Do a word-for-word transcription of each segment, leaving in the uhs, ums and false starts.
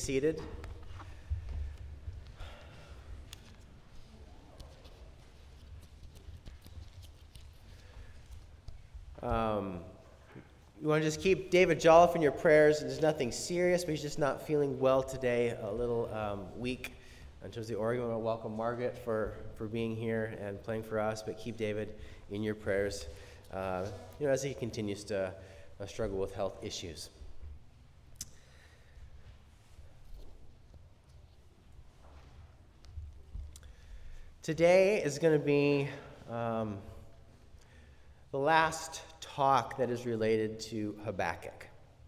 seated. Um, you want to just keep David Jolliffe in your prayers. There's nothing serious, but he's just not feeling well today, a little um, weak in terms of the organ. I want to welcome Margaret for, for being here and playing for us, but keep David in your prayers uh, you know, as he continues to uh, struggle with health issues. Today is going to be um, the last talk that is related to Habakkuk.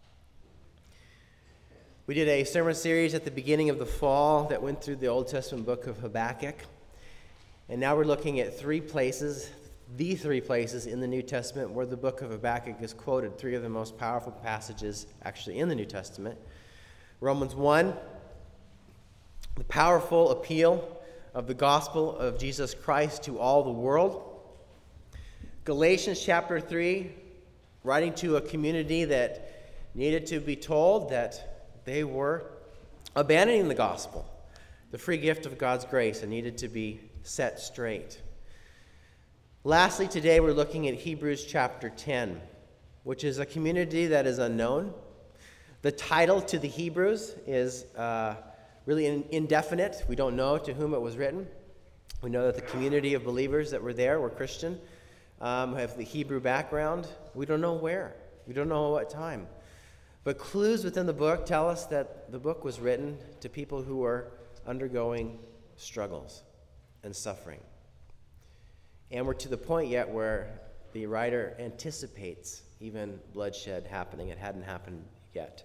We did a sermon series at the beginning of the fall that went through the Old Testament book of Habakkuk. And now we're looking at three places, the three places in the New Testament where the book of Habakkuk is quoted, three of the most powerful passages actually in the New Testament. Romans one, the powerful appeal of the gospel of Jesus Christ to all the world. Galatians chapter three, writing to a community that needed to be told that they were abandoning the gospel, the free gift of God's grace, and needed to be set straight. Lastly, today we're looking at Hebrews chapter ten, which is a community that is unknown. The title to the Hebrews is uh, really indefinite. We don't know to whom it was written. We know that the community of believers that were there were Christian, um, have the Hebrew background. We don't know where. We don't know what time. But clues within the book tell us that the book was written to people who were undergoing struggles and suffering. And we're to the point yet where the writer anticipates even bloodshed happening. It hadn't happened yet.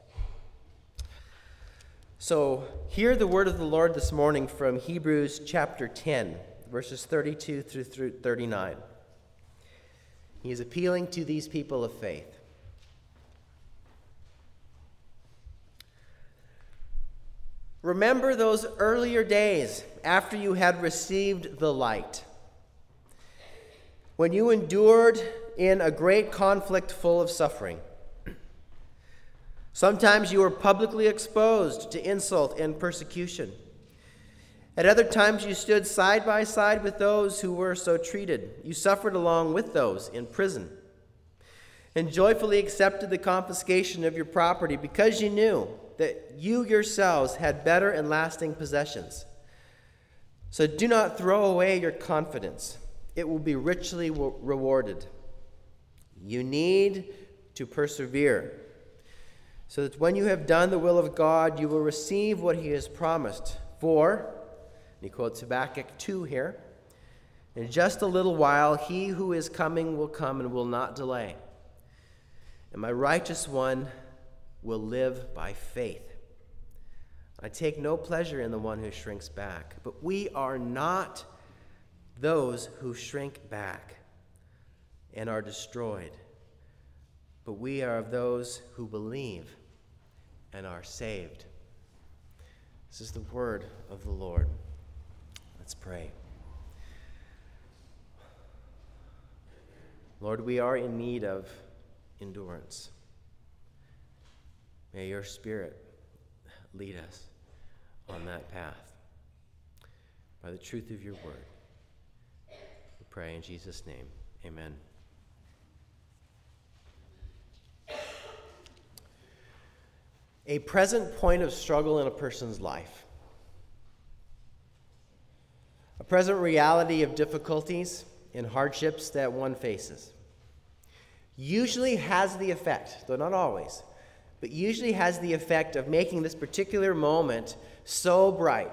So hear the word of the Lord this morning from Hebrews chapter ten, verses thirty-two through thirty-nine. He is appealing to these people of faith. Remember those earlier days after you had received the light, when you endured in a great conflict full of suffering. Sometimes you were publicly exposed to insult and persecution. At other times you stood side by side with those who were so treated. You suffered along with those in prison and joyfully accepted the confiscation of your property because you knew that you yourselves had better and lasting possessions. So do not throw away your confidence. It will be richly rewarded. You need to persevere, so that when you have done the will of God, you will receive what he has promised. For, and he quotes Habakkuk two here, in just a little while he who is coming will come and will not delay. And my righteous one will live by faith. I take no pleasure in the one who shrinks back. But we are not those who shrink back and are destroyed, but we are of those who believe and are saved. This is the word of the Lord. Let's pray. Lord, we are in need of endurance. May your Spirit lead us on that path by the truth of your word. We pray in Jesus' name. Amen. A present point of struggle in a person's life. A present reality of difficulties and hardships that one faces. Usually has the effect, though not always, but usually has the effect of making this particular moment so bright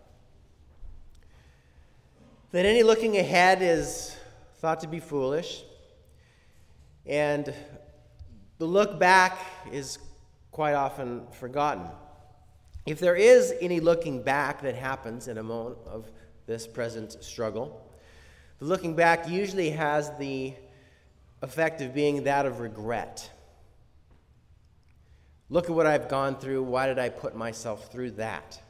that any looking ahead is thought to be foolish, and the look back is quite often forgotten. If there is any looking back that happens in a moment of this present struggle, the looking back usually has the effect of being that of regret. Look at what I've gone through. Why did I put myself through that?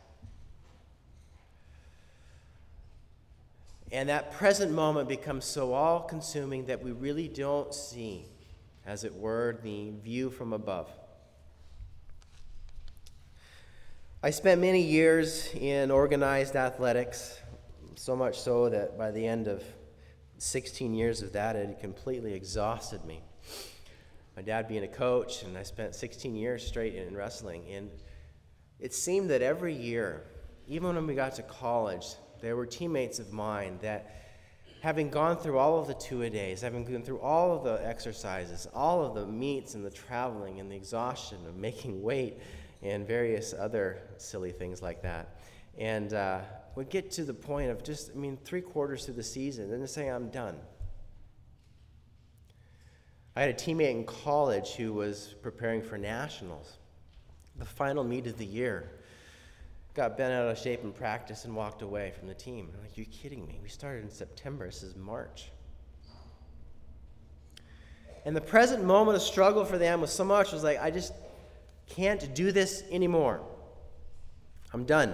And that present moment becomes so all-consuming that we really don't see, as it were, the view from above. I spent many years in organized athletics, so much so that by the end of sixteen years of that, it had completely exhausted me. My dad being a coach, and I spent sixteen years straight in wrestling, and it seemed that every year, even when we got to college, there were teammates of mine that, having gone through all of the two-a-days, having gone through all of the exercises, all of the meets and the traveling and the exhaustion of making weight and various other silly things like that, and uh, would get to the point of just, I mean, three quarters through the season, and then say, I'm done. I had a teammate in college who was preparing for nationals, the final meet of the year. Got bent out of shape in practice and walked away from the team. I'm like, you're kidding me. We started in September. This is March. And the present moment of struggle for them was so much, it was like, I just can't do this anymore. I'm done.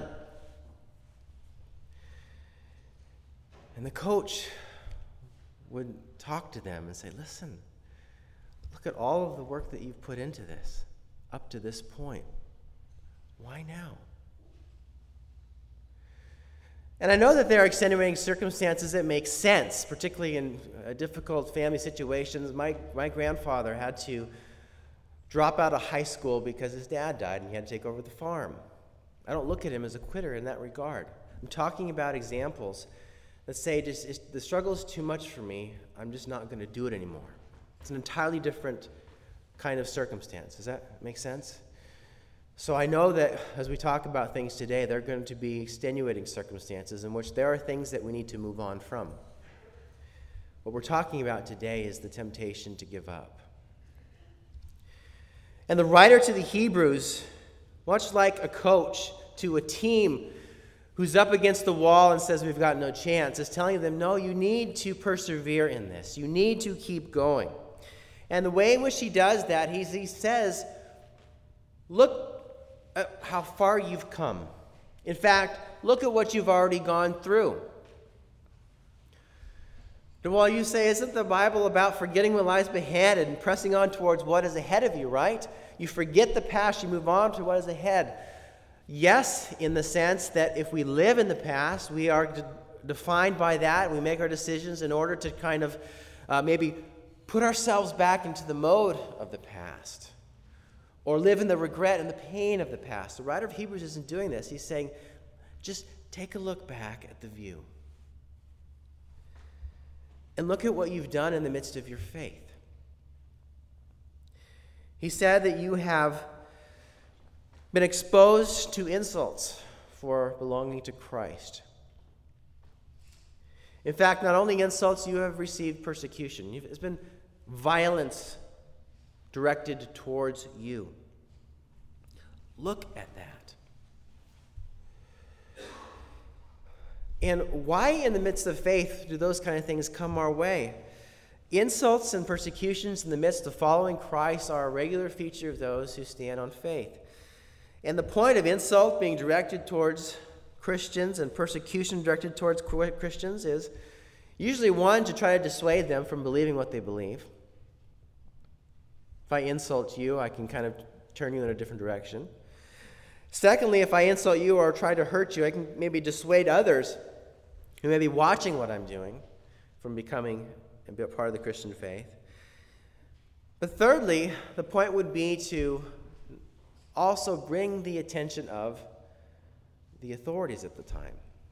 And the coach would talk to them and say, listen, look at all of the work that you've put into this up to this point. Why now? And I know that there are extenuating circumstances that make sense, particularly in uh, difficult family situations. My, my grandfather had to drop out of high school because his dad died and he had to take over the farm. I don't look at him as a quitter in that regard. I'm talking about examples that say, just, it's, the struggle is too much for me, I'm just not going to do it anymore. It's an entirely different kind of circumstance. Does that make sense? So I know that as we talk about things today, there are going to be extenuating circumstances in which there are things that we need to move on from. What we're talking about today is the temptation to give up. And the writer to the Hebrews, much like a coach to a team who's up against the wall and says we've got no chance, is telling them, no, you need to persevere in this. You need to keep going. And the way in which he does that, he's, he says, look at how far you've come. In fact, look at what you've already gone through. And while you say, isn't the Bible about forgetting what lies behind and pressing on towards what is ahead of you, right? You forget the past, you move on to what is ahead. Yes, in the sense that if we live in the past, we are de- defined by that. We make our decisions in order to kind of uh, maybe put ourselves back into the mode of the past, or live in the regret and the pain of the past. The writer of Hebrews isn't doing this. He's saying, just take a look back at the view. And look at what you've done in the midst of your faith. He said that you have been exposed to insults for belonging to Christ. In fact, not only insults, you have received persecution. It's been violence directed towards you. Look at that. And why in the midst of faith do those kind of things come our way? Insults and persecutions in the midst of following Christ are a regular feature of those who stand on faith. And the point of insult being directed towards Christians and persecution directed towards Christians is usually, one, to try to dissuade them from believing what they believe. If I insult you, I can kind of turn you in a different direction. Secondly, if I insult you or try to hurt you, I can maybe dissuade others who may be watching what I'm doing from becoming a bit part of the Christian faith. But thirdly, the point would be to also bring the attention of the authorities at the time.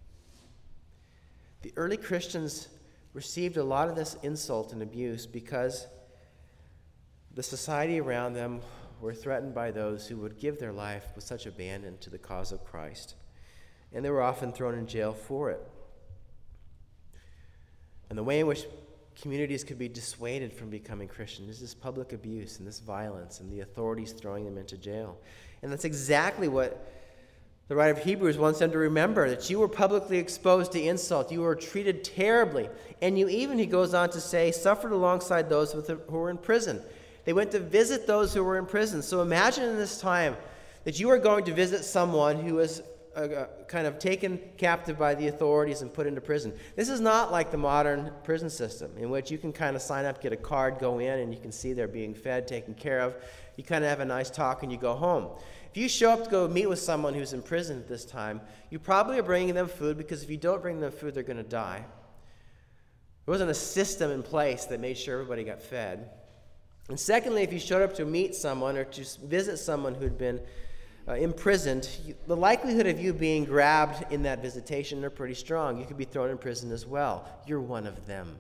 The early Christians received a lot of this insult and abuse because the society around them were threatened by those who would give their life with such abandon to the cause of Christ. And they were often thrown in jail for it. And the way in which communities could be dissuaded from becoming Christian is this public abuse and this violence and the authorities throwing them into jail. And that's exactly what the writer of Hebrews wants them to remember, that you were publicly exposed to insult. You were treated terribly. And you even, he goes on to say, suffered alongside those with the, who were in prison. They went to visit those who were in prison. So imagine in this time that you are going to visit someone who was uh, uh, kind of taken captive by the authorities and put into prison. This is not like the modern prison system in which you can kind of sign up, get a card, go in, and you can see they're being fed, taken care of. You kind of have a nice talk and you go home. If you show up to go meet with someone who's in prison at this time, you probably are bringing them food, because if you don't bring them food, they're going to die. There wasn't a system in place that made sure everybody got fed. And secondly, if you showed up to meet someone or to visit someone who'd been uh, imprisoned, you, the likelihood of you being grabbed in that visitation are pretty strong. You could be thrown in prison as well. You're one of them.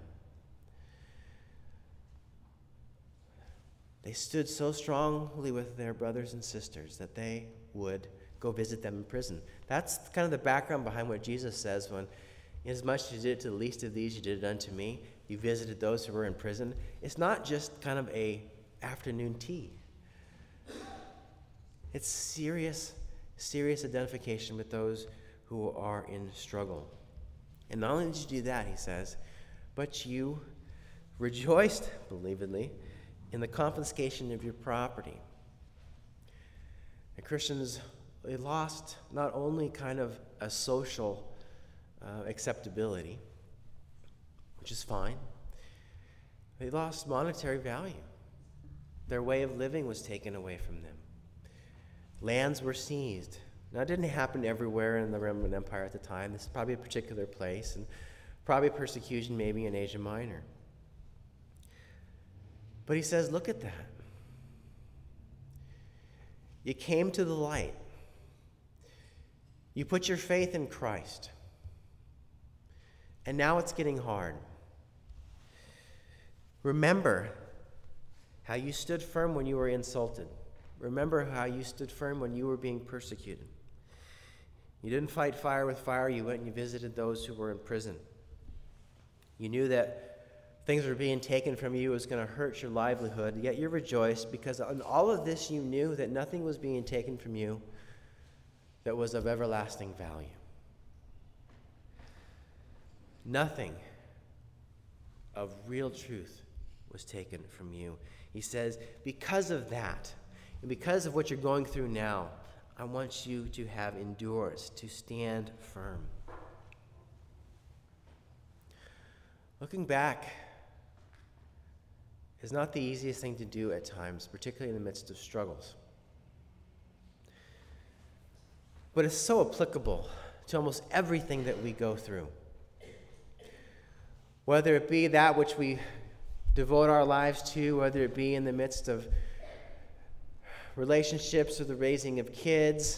They stood so strongly with their brothers and sisters that they would go visit them in prison. That's kind of the background behind what Jesus says when, inasmuch as you did it to the least of these, you did it unto me. You visited those who were in prison. It's not just kind of a afternoon tea. It's serious, serious identification with those who are in struggle. And not only did you do that, he says, but you rejoiced, believably, in the confiscation of your property. And Christians, they lost not only kind of a social uh, acceptability, which is fine, they lost monetary value. Their way of living was taken away from them. Lands were seized. Now, it didn't happen everywhere in the Roman Empire at the time. This is probably a particular place, and probably persecution maybe in Asia Minor. But he says, look at that. You came to the light. You put your faith in Christ. And now it's getting hard. Remember how you stood firm when you were insulted. Remember how you stood firm when you were being persecuted. You didn't fight fire with fire. You went and you visited those who were in prison. You knew that things were being taken from you. It was going to hurt your livelihood. Yet you rejoiced because in all of this you knew that nothing was being taken from you that was of everlasting value. Nothing of real truth was taken from you. He says, because of that, and because of what you're going through now, I want you to have endurance, to stand firm. Looking back is not the easiest thing to do at times, particularly in the midst of struggles. But it's so applicable to almost everything that we go through. Whether it be that which we devote our lives to, whether it be in the midst of relationships or the raising of kids,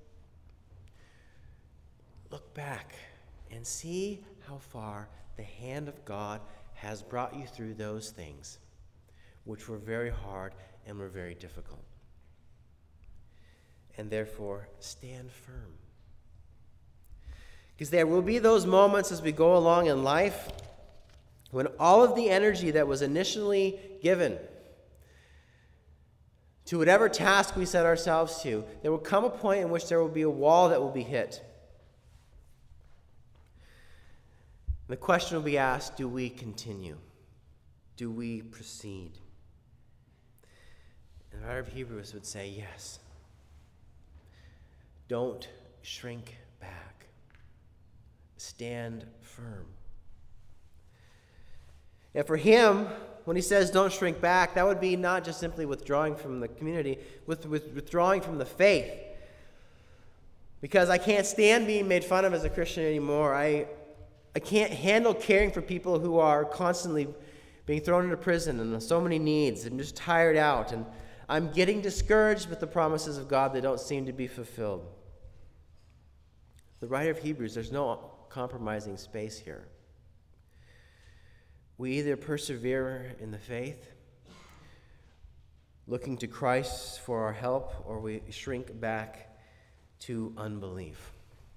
look back and see how far the hand of God has brought you through those things, which were very hard and were very difficult. And therefore, stand firm. Because there will be those moments as we go along in life when all of the energy that was initially given to whatever task we set ourselves to, there will come a point in which there will be a wall that will be hit. The question will be asked, do we continue? Do we proceed? And the writer of Hebrews would say, yes. Don't shrink back. Stand firm. And for him, when he says don't shrink back, that would be not just simply withdrawing from the community, with, with withdrawing from the faith. Because I can't stand being made fun of as a Christian anymore. I, I can't handle caring for people who are constantly being thrown into prison and so many needs. I'm just tired out. And I'm getting discouraged with the promises of God that don't seem to be fulfilled. The writer of Hebrews, there's no compromising space here. We either persevere in the faith, looking to Christ for our help, or we shrink back to unbelief.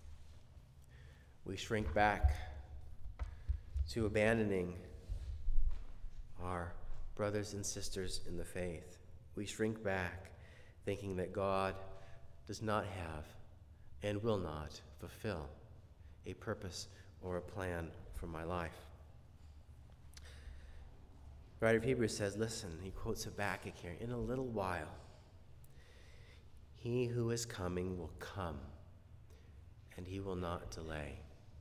We shrink back to abandoning our brothers and sisters in the faith. We shrink back thinking that God does not have and will not fulfill a purpose or a plan for my life. The writer of Hebrews says, listen, he quotes Habakkuk here, in a little while, he who is coming will come, and he will not delay.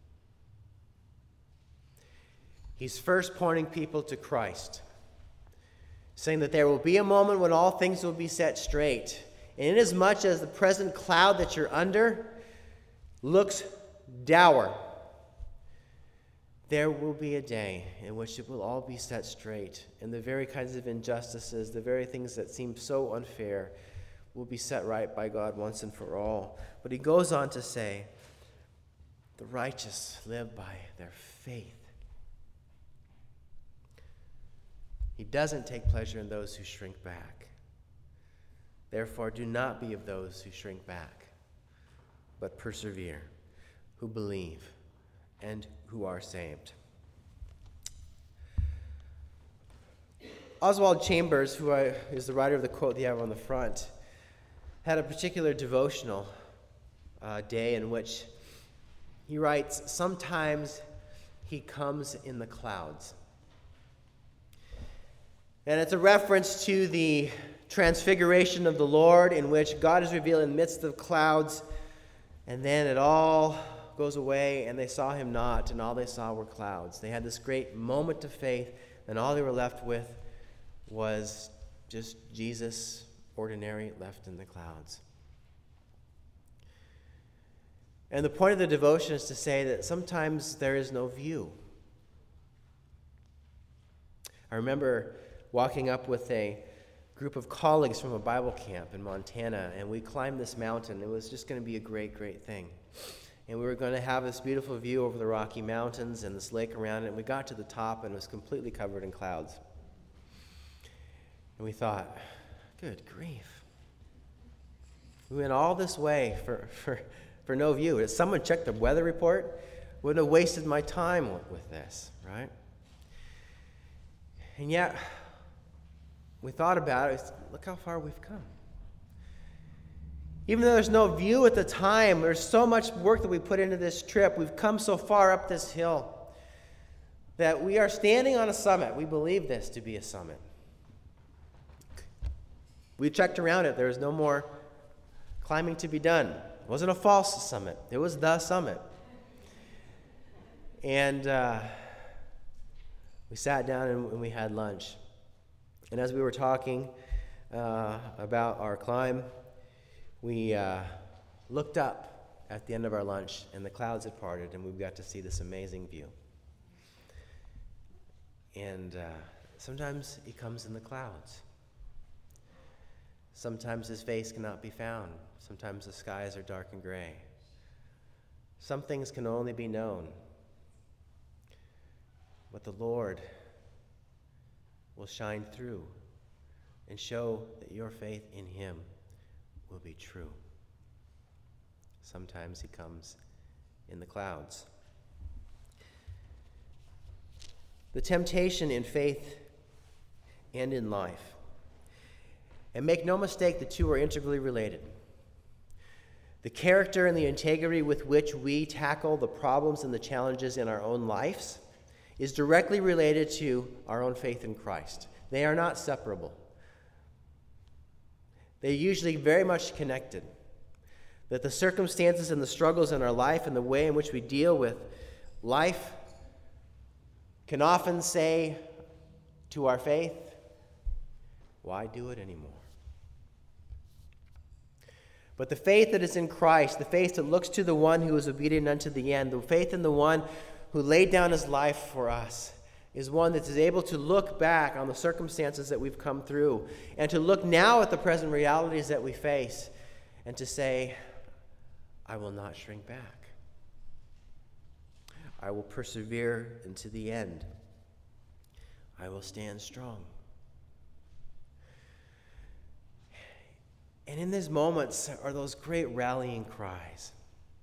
He's first pointing people to Christ, saying that there will be a moment when all things will be set straight, And inasmuch as the present cloud that you're under looks dour, there will be a day in which it will all be set straight, and the very kinds of injustices, the very things that seem so unfair, will be set right by God once and for all. But he goes on to say, the righteous live by their faith. He doesn't take pleasure in those who shrink back. Therefore, do not be of those who shrink back, but persevere, who believe, and who are saved. Oswald Chambers, who I, is the writer of the quote you have on the front, had a particular devotional uh, day in which he writes, sometimes he comes in the clouds. And it's a reference to the transfiguration of the Lord, in which God is revealed in the midst of clouds, and then it all goes away, and they saw him not, and all they saw were clouds. They had this great moment of faith, and all they were left with was just Jesus, ordinary, left in the clouds. And the point of the devotion is to say that sometimes there is no view. I remember walking up with a group of colleagues from a Bible camp in Montana, and we climbed this mountain. It was just going to be a great, great thing. And we were going to have this beautiful view over the Rocky Mountains and this lake around it, and we got to the top, and it was completely covered in clouds. And we thought, good grief. We went all this way for, for, for no view. If someone checked the weather report, wouldn't have wasted my time with, with this, right? And yet, we thought about it. Look how far we've come. Even though there's no view at the time, there's so much work that we put into this trip. We've come so far up this hill that we are standing on a summit. We believe this to be a summit. We checked around it. There was no more climbing to be done. It wasn't a false summit. It was the summit. And uh, we sat down and, and we had lunch. And as we were talking uh, about our climb, we uh, looked up at the end of our lunch, and the clouds had parted, and we got to see this amazing view. And uh, sometimes he comes in the clouds. Sometimes his face cannot be found. Sometimes the skies are dark and gray. Some things can only be known. But the Lord will shine through and show that your faith in him will be true. Sometimes he comes in the clouds. The temptation in faith and in life. And make no mistake, the two are integrally related. The character and the integrity with which we tackle the problems and the challenges in our own lives is directly related to our own faith in Christ. They are not separable. They're usually very much connected. That the circumstances and the struggles in our life and the way in which we deal with life can often say to our faith, why do it anymore? But the faith that is in Christ, the faith that looks to the one who is obedient unto the end, the faith in the one who laid down his life for us, is one that is able to look back on the circumstances that we've come through and to look now at the present realities that we face and to say, I will not shrink back. I will persevere into the end. I will stand strong. And in these moments are those great rallying cries.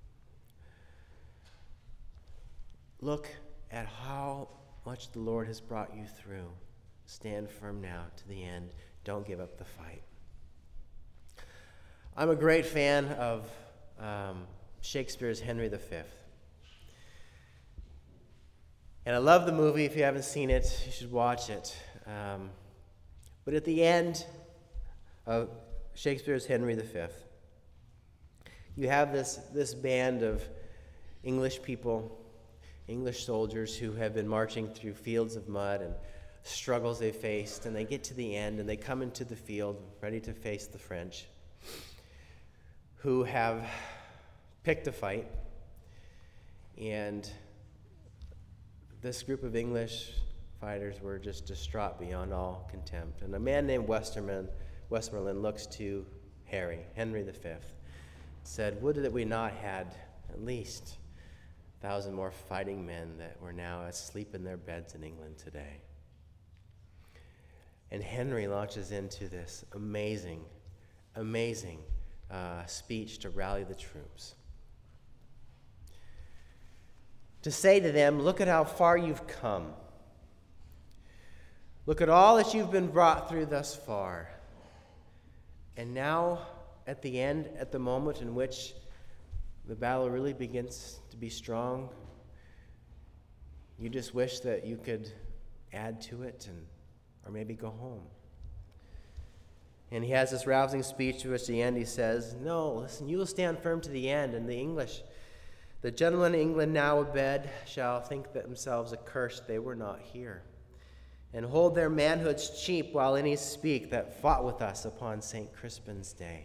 Look at how much the Lord has brought you through. Stand firm now to the end. Don't give up the fight. I'm a great fan of um, Shakespeare's Henry the Fifth. And I love the movie. If you haven't seen it, you should watch it. Um, but at the end of Shakespeare's Henry the Fifth, you have this, this band of English people, English soldiers who have been marching through fields of mud and struggles they faced, and they get to the end and they come into the field ready to face the French. who have picked a fight, and this group of English fighters were just distraught beyond all contempt. And a man named Westerman, Westmoreland looks to Harry, Henry the Fifth, said, "Would that we not had at least a thousand more fighting men that were now asleep in their beds in England today." And Henry launches into this amazing, amazing uh, speech to rally the troops. To say to them, look at how far you've come. Look at all that you've been brought through thus far. And now, at the end, at the moment in which the battle really begins to be strong, you just wish that you could add to it and or maybe go home. And he has this rousing speech to which at the end he says, "No, listen, you will stand firm to the end, and the English, the gentlemen in England now abed, shall think that themselves accursed they were not here, and hold their manhoods cheap while any speak that fought with us upon Saint Crispin's day."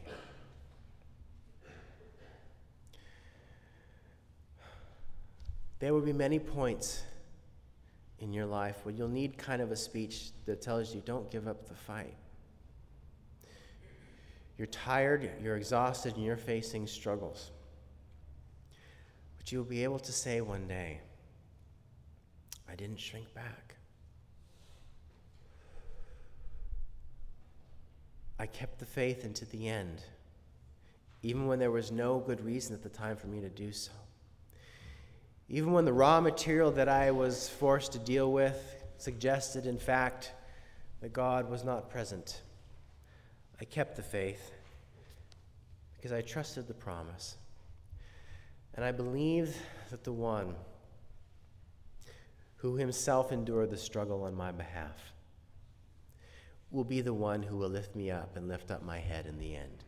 There will be many points in your life where you'll need kind of a speech that tells you, don't give up the fight. You're tired, you're exhausted, and you're facing struggles. But you'll be able to say one day, I didn't shrink back. I kept the faith into the end, even when there was no good reason at the time for me to do so. Even when the raw material that I was forced to deal with suggested, in fact, that God was not present, I kept the faith because I trusted the promise. And I believe that the one who himself endured the struggle on my behalf will be the one who will lift me up and lift up my head in the end.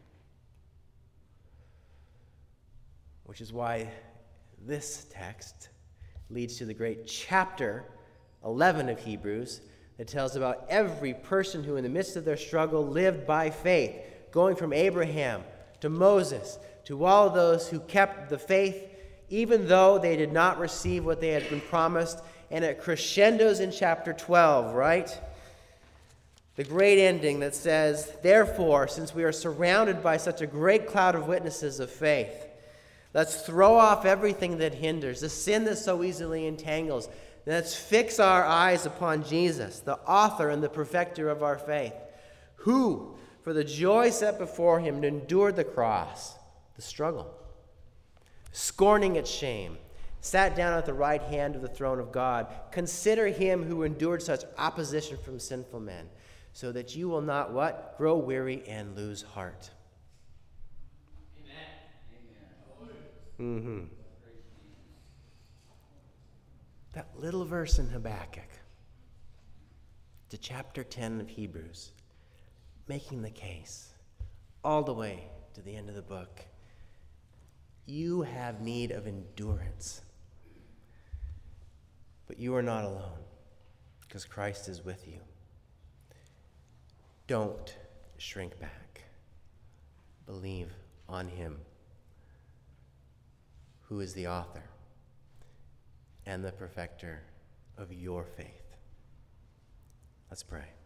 Which is why this text leads to the great chapter eleven of Hebrews that tells about every person who in the midst of their struggle lived by faith, going from Abraham to Moses to all those who kept the faith even though they did not receive what they had been promised. And it crescendos in chapter twelve, right? The great ending that says, "Therefore, since we are surrounded by such a great cloud of witnesses of faith, let's throw off everything that hinders, the sin that so easily entangles. Let's fix our eyes upon Jesus, the author and the perfecter of our faith, who, for the joy set before him, endured the cross," the struggle, "scorning its shame, sat down at the right hand of the throne of God. Consider him who endured such opposition from sinful men, so that you will not, what? Grow weary and lose heart." Mm-hmm. That little verse in Habakkuk to chapter ten of Hebrews, making the case all the way to the end of the book. You have need of endurance, but you are not alone because Christ is with you. Don't shrink back. Believe on him, who is the author and the perfecter of your faith. Let's pray.